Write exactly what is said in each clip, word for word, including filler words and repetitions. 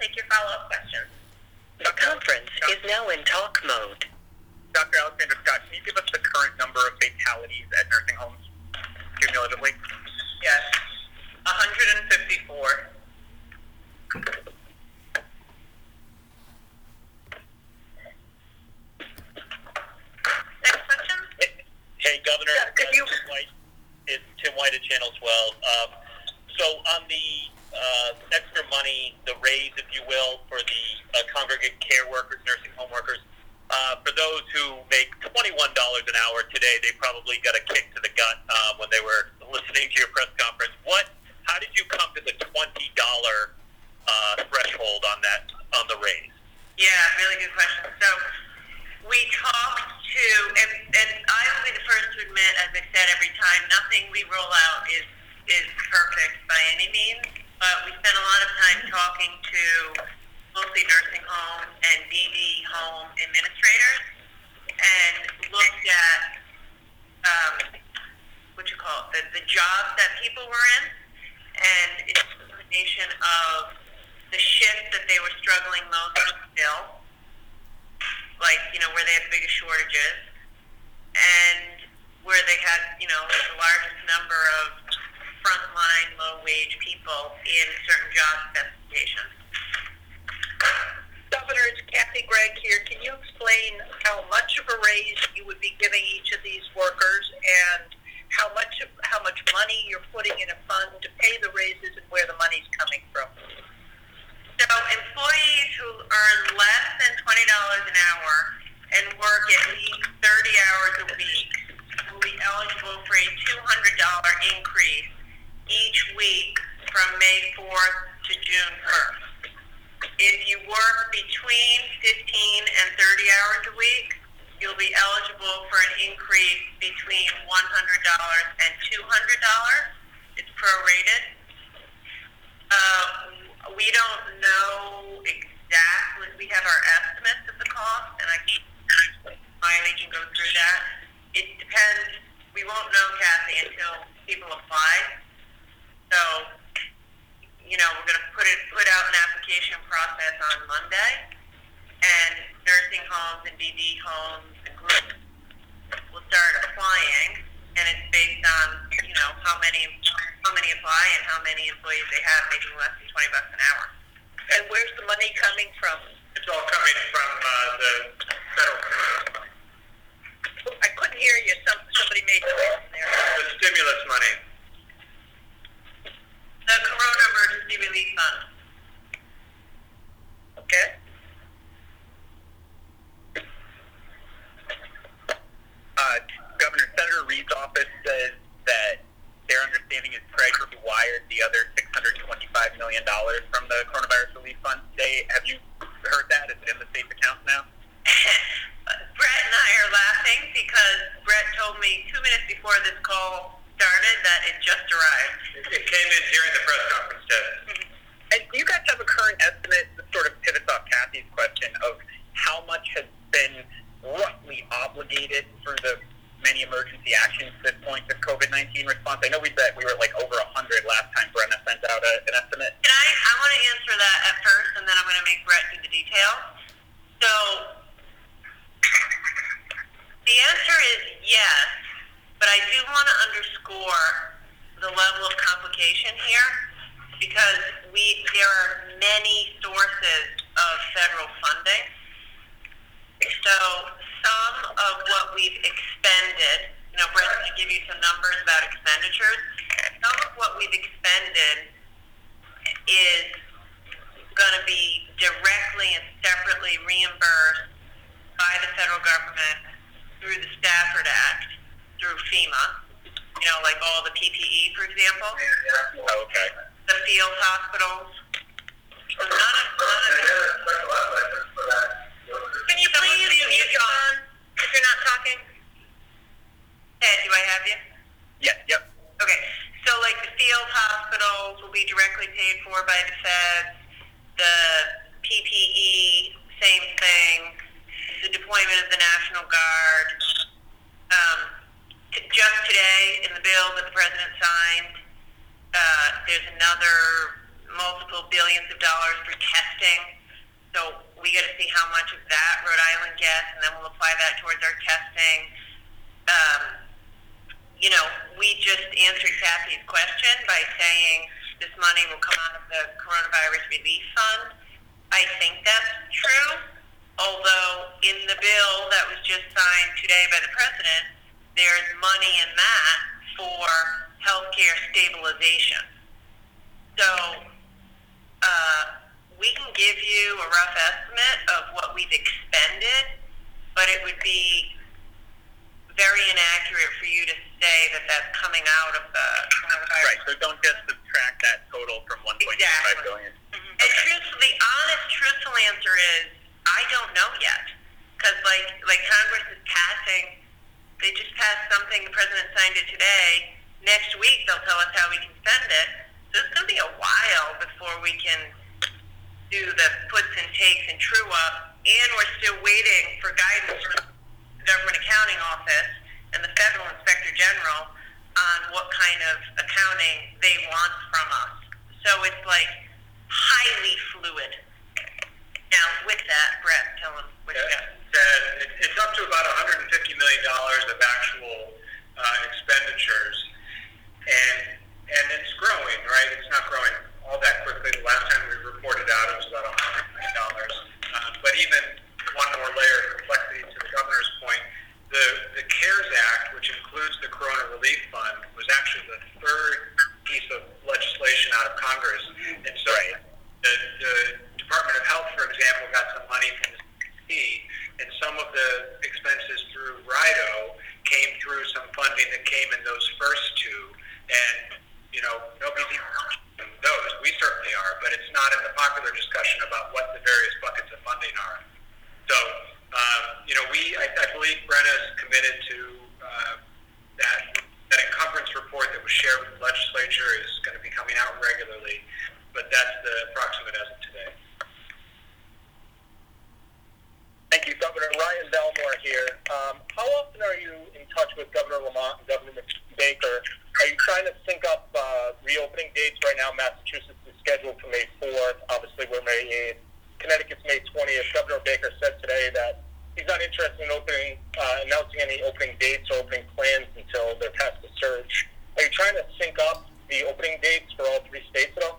take your follow-up questions. The conference is now in talk mode. Doctor Alexander Scott, can you give us the current number of fatalities at nursing homes, cumulatively? Yes, one hundred fifty-four. Next question? Hey, Governor. Yeah, could you... Tim White, it's Tim White at Channel twelve. Um, so on the uh, extra money, the raise, if you will, for the uh, congregate care workers, nursing home workers, uh, for those who make twenty-one dollars an hour today, they probably got a kick to the gut uh, when they were listening to your press conference. What? How did you come to the twenty dollars uh, threshold on that, on the raise? Yeah, really good question. So we talked to, and, and I will be the first to admit, as I said every time, nothing we roll out is is perfect by any means, but we spent a lot of time talking to mostly nursing home and D D home administrators and looked at um, what you call it, the, the jobs that people were in, and it's a combination of the shift that they were struggling most to fill, like, you know, where they had the biggest shortages, and where they had, you know, the largest number of frontline, low-wage people in certain job specifications. Governor, it's Kathy Gregg here. Can you explain how much of a raise you would be giving each of these workers and how much of, how much money you're putting in a fund to pay the raises and where the money's coming from? So employees who earn less than twenty dollars an hour and work at least thirty hours a week will be eligible for a two hundred dollars increase each week from May fourth to June first. If you work between fifteen and thirty hours a week, you'll be eligible for an increase between one hundred dollars and two hundred dollars. It's prorated. Uh, we don't know exactly. We have our estimates of the cost, and I can, Miley can go through that. It depends. We won't know, Kathy, until people apply. So, you know, we're going to put it put out an application process on Monday, and nursing homes and D D homes and groups will start applying, and it's based on, you know, how many how many apply and how many employees they have making less than twenty bucks an hour. And where's the money coming from? It's all coming from uh, the federal money. I couldn't hear you. Some, somebody made noise in there. The stimulus money. The Corona Emergency Relief Fund. Okay. Uh, Governor, Senator Reed's office says that their understanding is Treasury wired the other six hundred twenty-five million dollars from the Coronavirus Relief Fund today. Have you heard that? Is it in the state's accounts now? Brett and I are laughing because Brett told me two minutes before this call started that it just arrived. It came in during the press conference, Ted. And do you guys have a current estimate that sort of pivots off Kathy's question of how much has been roughly obligated through the many emergency actions at this point to COVID nineteen response? I know we said we were like over one hundred last time Brenna sent out a, an estimate. Can I, I want to answer that at first, and then I'm going to make Brett do the details. So, the answer is yes, but I do want to underscore the level of complication here, because we there are many sources of federal funding. So some of what we've expended, you know, Brett can give you some numbers about expenditures. Some of what we've expended is going to be directly and separately reimbursed by the federal government through the Stafford Act, through FEMA, you know, like all the P P E, for example. Oh, okay. The field hospitals. So none of, none of it. Can you please mute your phone if you're not talking? Ted, do I have you? Yes, yep. Okay, so like the field hospitals will be directly paid for by the feds. The P P E, same thing. The deployment of the National Guard. Um, t- just today, in the bill that the president signed, uh, there's another multiple billions of dollars for testing. So we got to see how much of that Rhode Island gets, and then we'll apply that towards our testing. Um, you know, we just answered Kathy's question by saying this money will come out of the Coronavirus Relief Fund. I think that's true, although in the bill that was just signed today by the President, there's money in that for healthcare stabilization. So uh, we can give you a rough estimate of what we've expended, but it would be very inaccurate for you to say that that's coming out of the coronavirus. Right, so don't just subtract that total from one point two five billion. Exactly. Mm-hmm. And truthfully, the honest, truthful answer is, I don't know yet. Because like, like Congress is passing, they just passed something, the President signed it today. Next week, they'll tell us how we can spend it. So it's going to be a while before we can do the puts and takes and true up. And we're still waiting for guidance from the Government Accounting Office and the Federal Inspector General on what kind of accounting they want from us. So it's like highly fluid. Now, with that, Brett, tell them what you got. And it, it's up to about one hundred fifty million dollars of actual uh, expenditures, and and it's growing, right? It's not growing all that quickly. The last time we reported out, it was about one hundred million dollars. Uh, but even one more layer of complexity to the governor's point, the the CARES Act, which includes the Corona Relief Fund, was actually the third piece of legislation out of Congress, and so Right. the, the Department of Health, for example, got some money from the C D C, and some of the expenses through RIDO came through some funding that came in those first two, and, you know, nobody's even mentioning those. We certainly are, but it's not in the popular discussion about what the various buckets of funding are. So, um, you know, we, I, I believe Brenna's committed to uh, that, that encumbrance report that was shared with the legislature is going to be coming out regularly, but that's the approximate as of today. Thank you, Governor. Ryan Belmore here. Um, how often are you in touch with Governor Lamont and Governor Baker? Are you trying to sync up uh, reopening dates? Right now, Massachusetts is scheduled for May fourth. Obviously, we're May eighth. Connecticut's May twentieth. Governor Baker said today that he's not interested in opening, uh, announcing any opening dates or opening plans until they're past the surge. Are you trying to sync up the opening dates for all three states at all?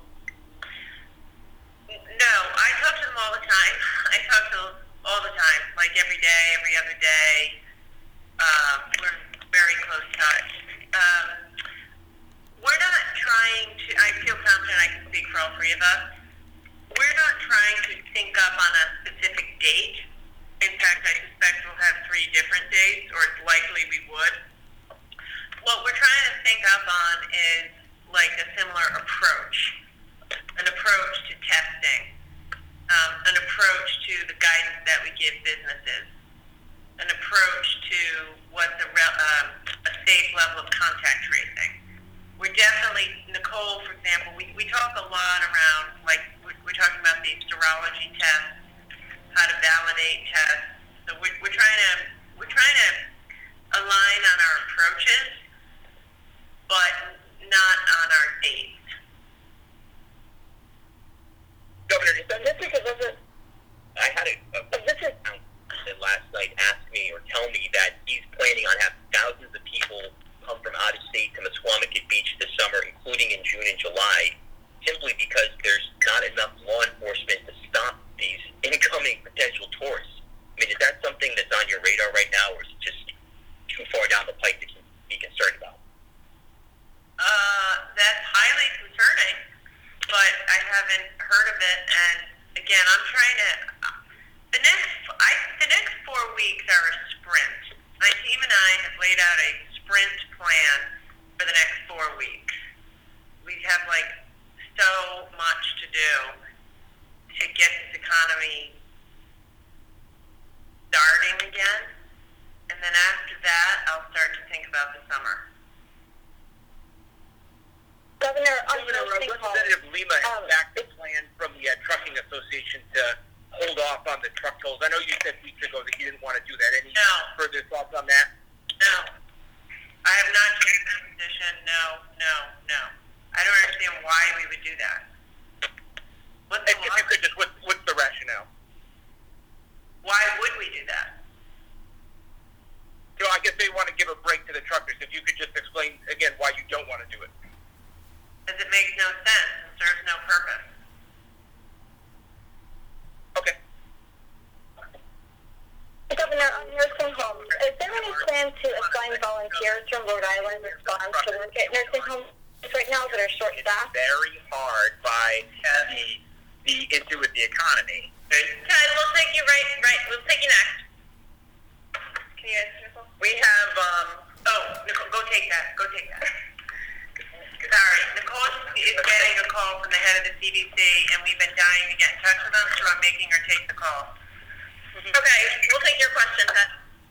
No, I talk to them all the time. I talk to them all the time, like every day, every other day. Um, we're very close touch. Um, we're not trying to, I feel confident I can speak for all three of us. We're not trying to sync up on a specific date. In fact, I suspect we'll have three different dates, or it's likely we would. What we're trying to sync up on is like a similar approach, an approach to testing. Um, an approach to the guidance that we give businesses, an approach to what's a, re- um, a safe level of contact tracing. We're definitely, Nicole, for example, we, we talk a lot around, like, we're, we're talking about these serology tests, how to validate tests. So we're, we're trying to, we're trying to align on our approaches, but not on our dates. Governor, is that because of it? I had a, a visitor last night ask me or tell me that he's planning on having thousands of people come from out of state to Misquamicut Beach this summer, including in June and July, simply because there's not enough law enforcement to stop these incoming potential tourists. I mean, is that something that's on your radar right now, or is it just too far down the pike to be concerned about? Uh, that's highly concerning, but I haven't heard of it. And again, I'm trying to. The next, I, the next four weeks are a sprint. My team and I have laid out a sprint plan for the next four weeks. We have like so much to do to get this economy starting again, and then after that, I'll start to think about the summer. Governor, on Governor, uh, Representative Lima has um, backed the plan from the uh, Trucking Association to hold off on the truck tolls. I know you said weeks ago that you didn't want to do that. Any No. further thoughts on that? No. I have not changed my position. No, no, no. I don't understand why we would do that. volunteers from Rhode Island respond to work at nursing homes right now that are short-staffed? Very hard by the the issue with the economy. Ted, we'll take you right, right, we'll take you next. Can you answer Nicole? We have um. Oh, Nicole, go take that, go take that. Sorry, Nicole is getting a call from the head of the C D C, and we've been dying to get in touch with them, so I'm making her take the call. Okay, we'll take your question, Ted.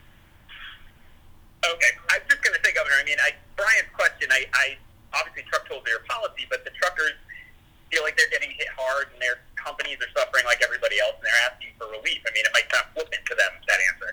Okay, I was just going to say, Governor. I mean, I, Brian's question. I, I obviously truck tolls are your policy, but the truckers feel like they're getting hit hard, and their companies are suffering like everybody else, and they're asking for relief. I mean, it might sound flippant to them, that answer.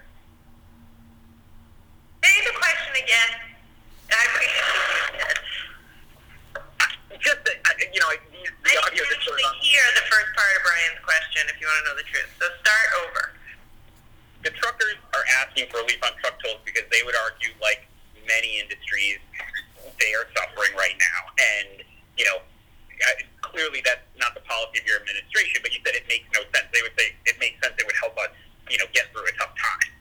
Say the question again. I appreciate it. Just, uh, you know, the, the I audio didn't that's sort actually of on. hear the first part of Brian's question, if you want to know the truth. So start over. The truckers are asking for relief on truck tolls because they would argue, like many industries, they are suffering right now. And, you know, clearly that's not the policy of your administration, but you said it makes no sense. They would say it makes sense. It would help us, you know, get through a tough time.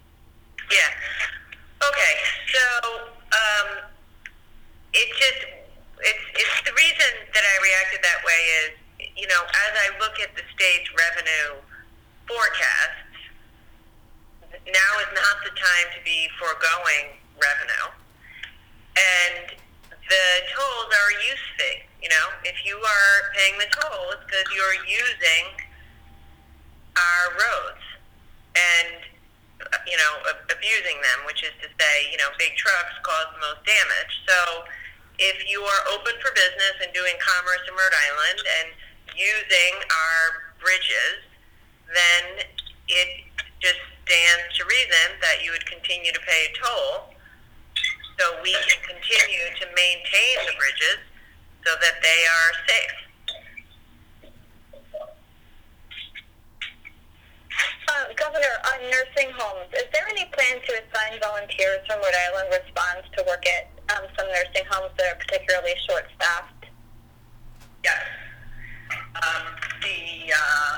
Yeah. Okay. So, um, it just, it's, it's the reason that I reacted that way is, you know, as I look at the state's revenue forecasts, now is not the time to be foregoing revenue. And the tolls are a use fee. You know, if you are paying the toll, it's because you're using our roads and, you know, abusing them, which is to say, you know, big trucks cause the most damage. So if you are open for business and doing commerce in Rhode Island and using our bridges, then it just stands to reason that you would continue to pay a toll so we can continue to maintain the bridges so that they are safe. Uh, Governor, on nursing homes, is there any plan to assign volunteers from Rhode Island Response to work at um, some nursing homes that are particularly short-staffed? Yes. Um, the uh,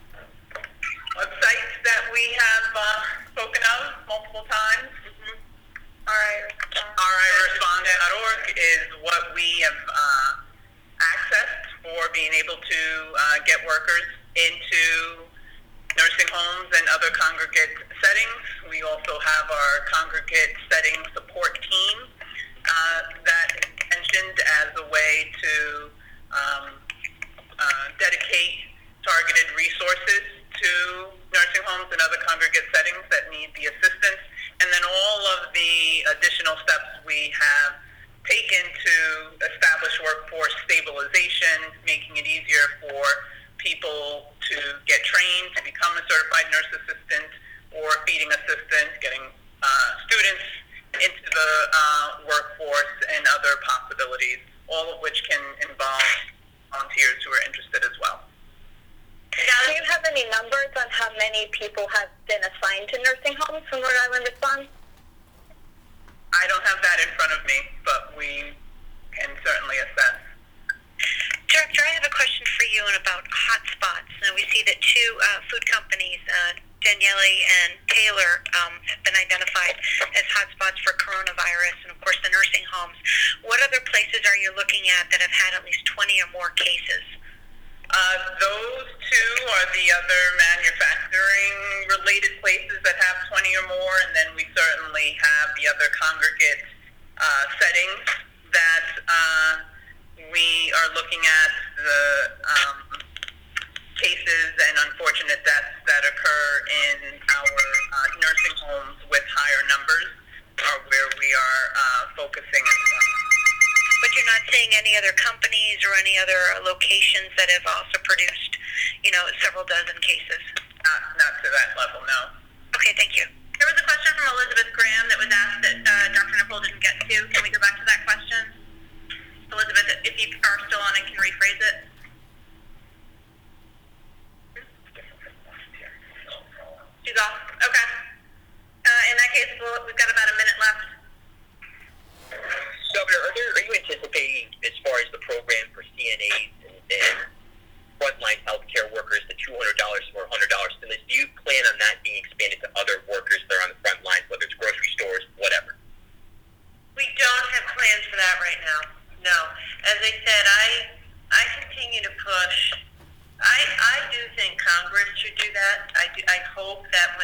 websites that we have uh, spoken of multiple times, mm-hmm. R I respond dot org is what we have uh, accessed for being able to uh, get workers into nursing homes and other congregate settings. We also have our congregate setting support team uh, that mentioned as a way to um, uh, dedicate targeted resources to nursing homes and other congregate settings that need the assistance. And then all of the additional steps we have taken to establish workforce stabilization, making it easier for people to get trained to become a certified nurse assistant or feeding assistant, getting uh, students into the uh, workforce and other possibilities, all of which can involve volunteers who are interested as well. Do you have any numbers on how many people have been assigned to nursing homes from Rhode Island Response? I don't have that in front of me, but we can certainly assess. Director, I have a question for you about hotspots. Now, we see that two uh, food companies, uh, Daniele and Taylor, um, have been identified as hotspots for coronavirus, and of course the nursing homes. What other places are you looking at that have had at least twenty or more cases? Uh, those two are the other manufacturing-related places that have twenty or more, and then we certainly have the other congregate uh, settings that uh, we are looking at the um, cases and unfortunate deaths that occur in our uh, nursing homes with higher numbers are where we are uh, focusing as well. But you're not seeing any other companies or any other locations that have also produced, you know, several dozen cases? Not, not to that level, no. Okay, thank you. There was a question from Elizabeth Graham that was asked that uh, Doctor Nicole didn't get to. Can we go back to that question? Elizabeth, if you are still on and can rephrase it. She's off. Okay. Uh, in that case, we'll, we've got about a minute left. Governor, are, there, are you anticipating, as far as the program for C N As and, and frontline healthcare workers, the two hundred dollars or one hundred dollars stimulus, do you plan on that being expanded to other workers that are on the front lines, whether it's grocery stores, whatever?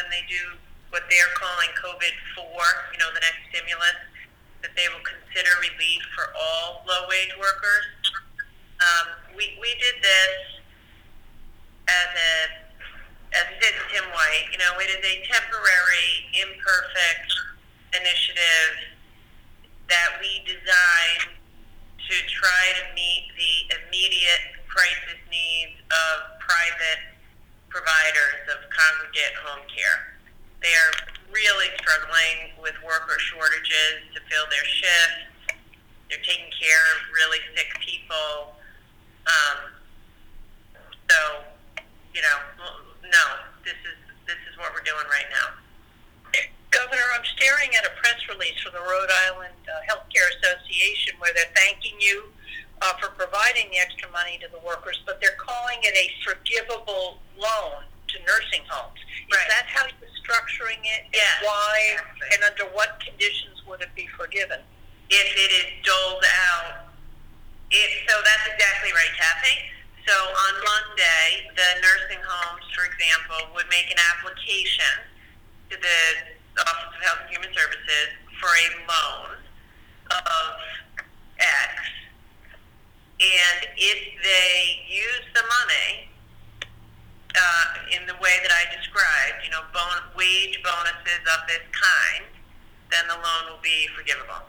they do what they're calling COVID four, you know, the next stimulus, that they will consider relief for all low-wage workers. Um, we, we did this as a, as I said to Tim White, you know, it is a temporary, imperfect initiative that we designed to try to meet the immediate crisis needs of private providers of congregate home care. They are really struggling with worker shortages to fill their shifts. They're taking care of really sick people. Um, so, you know, no, this is this is what we're doing right now. Governor, I'm staring at a press release from the Rhode Island uh, Healthcare Association where they're thanking you uh, for providing the extra money to the workers, but they're calling it a forgivable loan to nursing homes. Is Right. that how you're structuring it? Yes. Why Exactly. and under what conditions would it be forgiven? If it is doled out, it, so that's exactly right, Kathy. So on Monday, the nursing homes, for example, would make an application to the Office of Health and Human Services for a loan of X. And if they use the money uh, in the way that I described, you know, bon- wage bonuses of this kind, then the loan will be forgivable.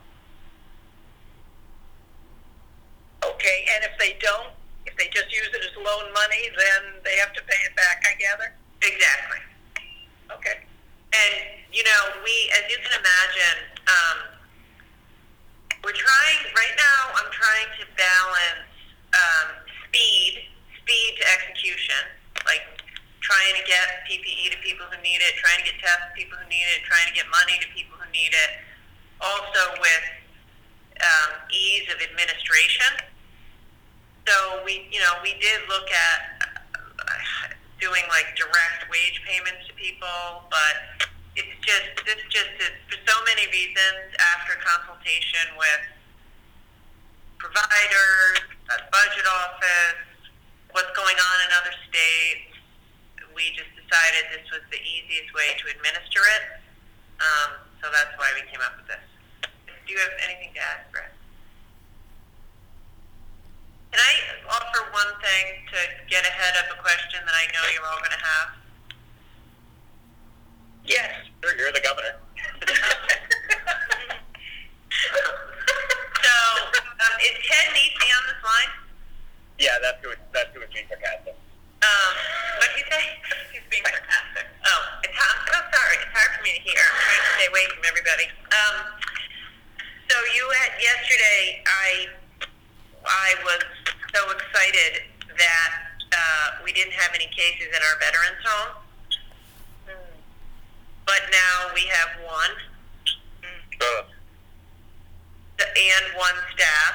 Okay, and if they don't, if they just use it as loan money, then they have to pay it back, I gather? Exactly. Okay. And, you know, we, as you can imagine, um, we're trying, right now, I'm trying to balance um, speed, speed to execution, like trying to get P P E to people who need it, trying to get tests to people who need it, trying to get money to people who need it, also with um, ease of administration. So we, you know, we did look at uh, doing like direct wage payments to people, but it's just, this just is, for so many reasons, after consultation with providers, a budget office, what's going on in other states, we just decided this was the easiest way to administer it. Um, so that's why we came up with this. Do you have anything to add, Brett? Can I offer one thing to get ahead of a question that I know you're all going to have? Yes. Sure, you're the governor. So, um, is Ted Nisi on this line? Yeah, that's who. That's who was being sarcastic. Um, what did he say? He's being sarcastic. Oh, it's, I'm so sorry. It's hard for me to hear. I'm trying to stay away from everybody. Um, so you had, yesterday, I, I was so excited that uh, we didn't have any cases in our veterans home. Mm. But now we have one. Mm. Uh, And one staff.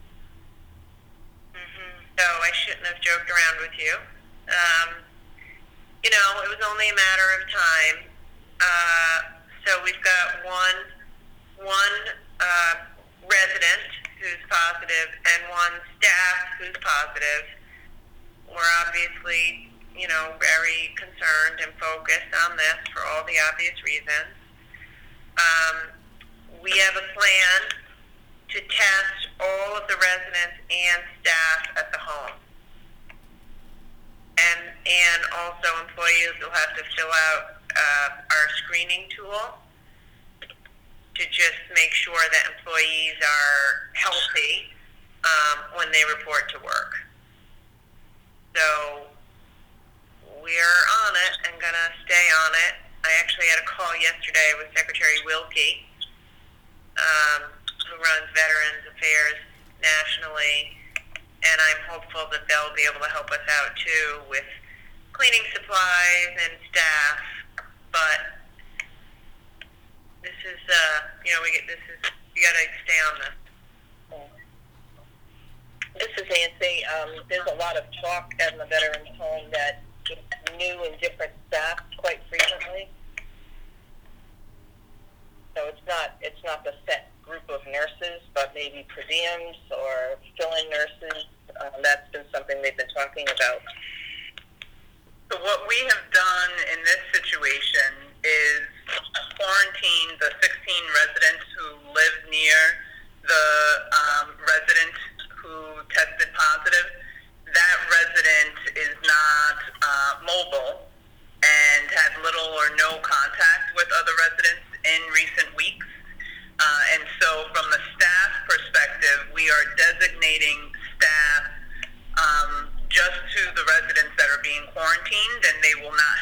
Mm-hmm. So I shouldn't have joked around with you. Um, you know, it was only a matter of time. Uh, so we've got one, one uh, resident who's positive and one staff who's positive. We're obviously, you know, very concerned and focused on this for all the obvious reasons. Um, we have a plan to test all of the residents and staff at the home. And and also employees will have to fill out uh, our screening tool to just make sure that employees are healthy um, when they report to work. So we're on it and going to stay on it. I actually had a call yesterday with Secretary Wilkie, um, who runs Veterans Affairs nationally, and I'm hopeful that they'll be able to help us out too with cleaning supplies and staff. But this is, uh, you know, we get this is you got to stay on this. This is Nancy. Um, there's a lot of talk in the veterans home that it's new and different staff quite frequently. So it's not it's not the set group of nurses, but maybe per diems or fill-in nurses. Um, that's been something they've been talking about. So what we have done in this situation quarantined and they will not